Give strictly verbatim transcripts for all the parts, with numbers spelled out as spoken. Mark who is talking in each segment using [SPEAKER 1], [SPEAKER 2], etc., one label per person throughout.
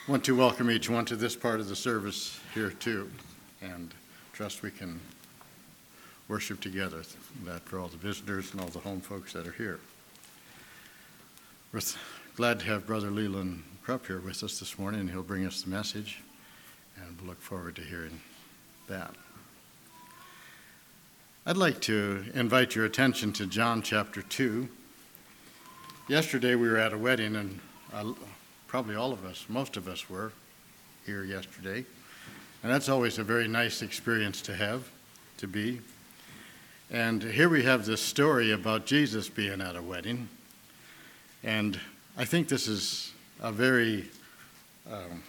[SPEAKER 1] want to welcome each one to this part of the service here too, and trust we can worship together. That for all the visitors and all the home folks that are here. We're glad to have Brother Leland Krupp here with us this morning, and he'll bring us the message, and we'll look forward to hearing that. I'd like to invite your attention to John chapter two. Yesterday we were at a wedding, and uh, probably all of us, most of us were here yesterday. And that's always a very nice experience to have, to be. And here we have this story about Jesus being at a wedding. And I think this is a very, um,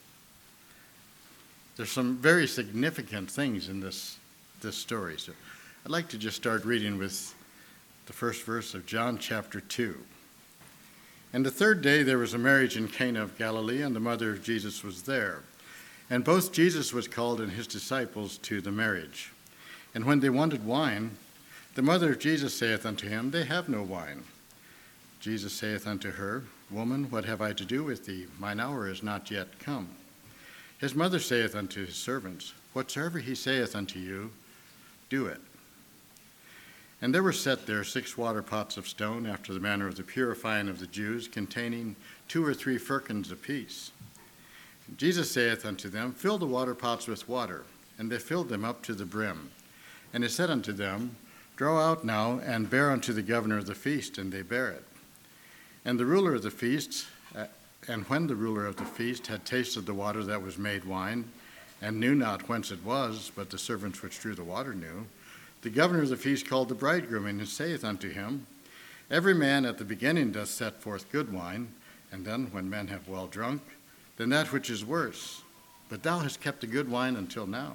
[SPEAKER 1] there's some very significant things in this, this story. So I'd like to just start reading with the first verse of John chapter two. And the third day there was a marriage in Cana of Galilee, and the mother of Jesus was there. And both Jesus was called and his disciples to the marriage. And when they wanted wine, the mother of Jesus saith unto him, They have no wine. Jesus saith unto her, Woman, what have I to do with thee? Mine hour is not yet come. His mother saith unto his servants, Whatsoever he saith unto you, do it. And there were set there six water pots of stone, after the manner of the purifying of the Jews, containing two or three firkins apiece. Jesus saith unto them, Fill the water pots with water. And they filled them up to the brim. And he said unto them, Draw out now, and bear unto the governor of the feast. And they bare it. And the ruler of the feast, uh, and when the ruler of the feast had tasted the water that was made wine, and knew not whence it was, but the servants which drew the water knew, the governor of the feast called the bridegroom, and saith unto him, Every man at the beginning doth set forth good wine, and then when men have well drunk, then that which is worse. But thou hast kept the good wine until now.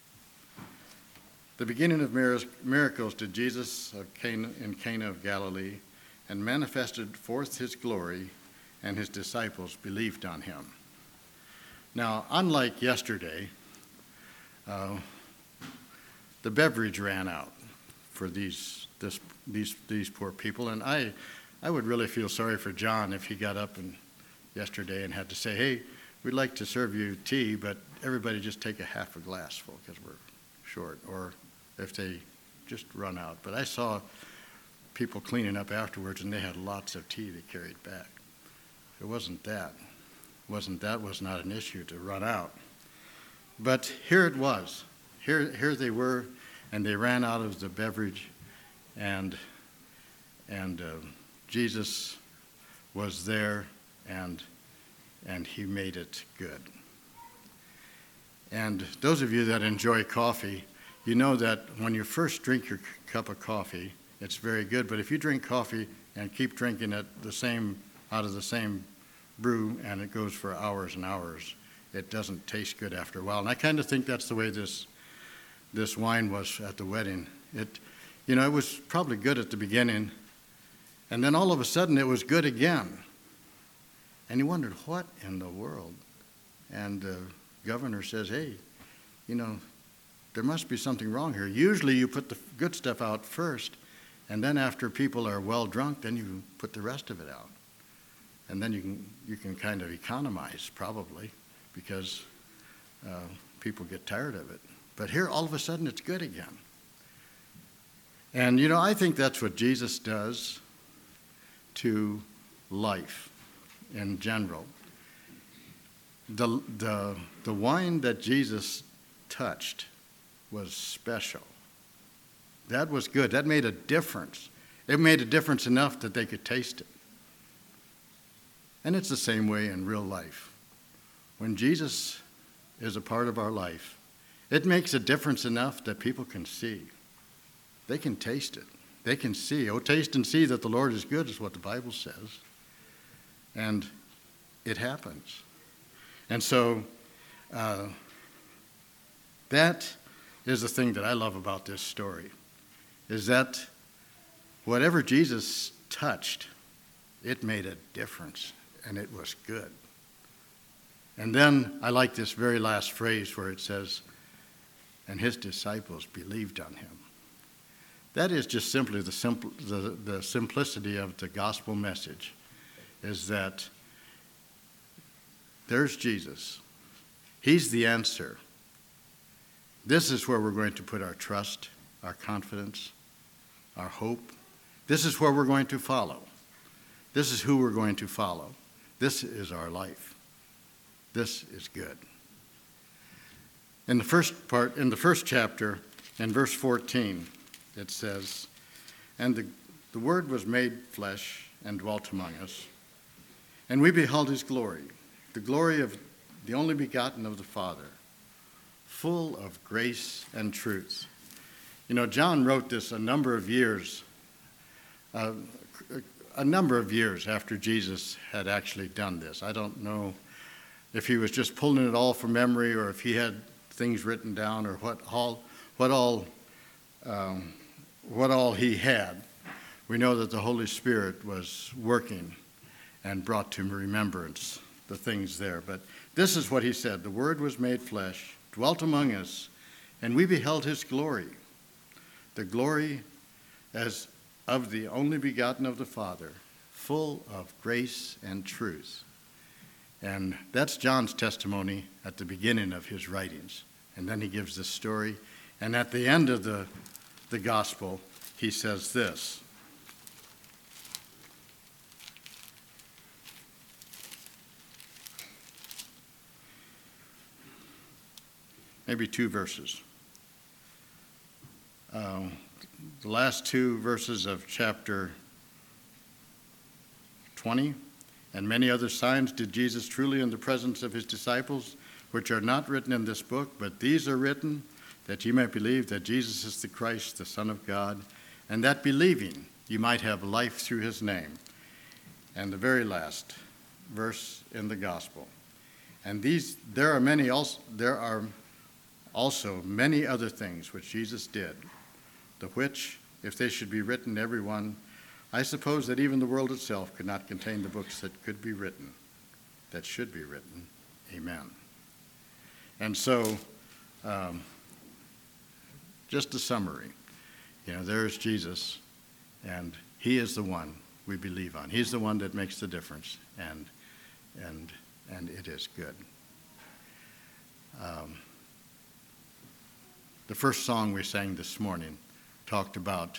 [SPEAKER 1] The beginning of miracles did Jesus of Cana, in Cana of Galilee, and manifested forth his glory, and his disciples believed on him. Now, unlike yesterday, uh, the beverage ran out for these this, these these poor people, and I I would really feel sorry for John if he got up and yesterday and had to say, hey, we'd like to serve you tea, but everybody just take a half a glass full because we're short, or if they just run out. But I saw people cleaning up afterwards, and they had lots of tea they carried back. It wasn't that. It wasn't that was not an issue to run out. But here it was. Here, here they were, and they ran out of the beverage, and and uh, Jesus was there, and and he made it good. And those of you that enjoy coffee, you know that when you first drink your cup of coffee, it's very good. But if you drink coffee and keep drinking it the same out of the same brew, and it goes for hours and hours, it doesn't taste good after a while. And I kind of think that's the way this. This wine was at the wedding. It, you know, it was probably good at the beginning, and then all of a sudden it was good again. And you wondered, what in the world? And the governor says, hey, you know, there must be something wrong here. Usually you put the good stuff out first, and then after people are well drunk, then you put the rest of it out. And then you can you can kind of economize, probably, because uh, people get tired of it. But here, all of a sudden, it's good again. And, you know, I think that's what Jesus does to life in general. The, the, the wine that Jesus touched was special. That was good. That made a difference. It made a difference enough that they could taste it. And it's the same way in real life. When Jesus is a part of our life, it makes a difference enough that people can see. They can taste it. They can see. Oh, taste and see that the Lord is good is what the Bible says. And it happens. And so uh, that is the thing that I love about this story, is that whatever Jesus touched, it made a difference, and it was good. And then I like this very last phrase where it says, and his disciples believed on him. That is just simply the, simple, the, the simplicity of the gospel message, is that There's Jesus. He's the answer. This is where we're going to put our trust, our confidence, our hope. This is where we're going to follow. This is who we're going to follow. This is our life. This is good. In the first part, in the first chapter, in verse fourteen, it says, "And the, the Word was made flesh and dwelt among us, and we beheld his glory, the glory of the only begotten of the Father, full of grace and truth." You know, John wrote this a number of years, uh, a number of years after Jesus had actually done this. I don't know if he was just pulling it all from memory or if he had things written down or what all, what all, um, what all he had. We know that the Holy Spirit was working and brought to remembrance the things there. But this is what he said: "The Word was made flesh, dwelt among us, and we beheld his glory, the glory as of the only begotten of the Father, full of grace and truth." And that's John's testimony at the beginning of his writings. And then he gives this story. And at the end of the, the gospel, he says this: maybe two verses. Uh, the last two verses of chapter twenty. "And many other signs did Jesus truly in the presence of his disciples, which are not written in this book, but these are written that ye may believe that Jesus is the Christ, the Son of God, and that believing you might have life through his name." And the very last verse in the gospel: "And these there are many also there are also many other things which Jesus did, the which, if they should be written every one, I suppose that even the world itself could not contain the books that could be written, that should be written. Amen." And so, um, just a summary. You know, there's Jesus, and he is the one we believe on. He's the one that makes the difference, and and and it is good. Um, the first song we sang this morning talked about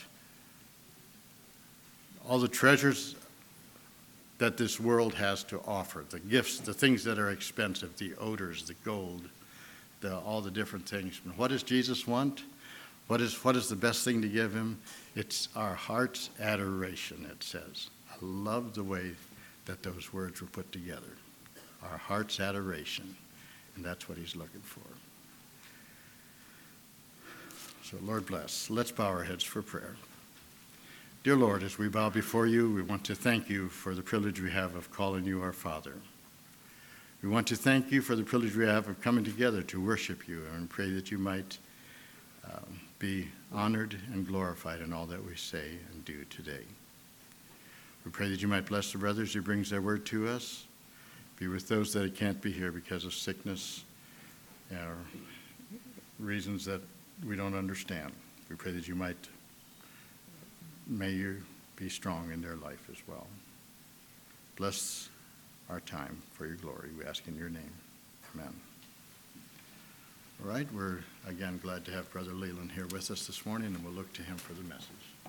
[SPEAKER 1] all the treasures that this world has to offer, the gifts, the things that are expensive, the odors, the gold, the, all the different things. And what does Jesus want? What is, what is the best thing to give him? It's our heart's adoration, it says. I love the way that those words were put together. Our heart's adoration. And that's what he's looking for. So Lord bless. Let's bow our heads for prayer. Dear Lord, as we bow before you, we want to thank you for the privilege we have of calling you our Father. We want to thank you for the privilege we have of coming together to worship you, and pray that you might um, be honored and glorified in all that we say and do today. We pray that you might bless the brothers who brings their word to us. Be with those that can't be here because of sickness or reasons that we don't understand. We pray that you might May you be strong in their life as well. Bless our time for your glory, we ask in your name. Amen. All right, we're again glad to have Brother Leland here with us this morning, and we'll look to him for the message.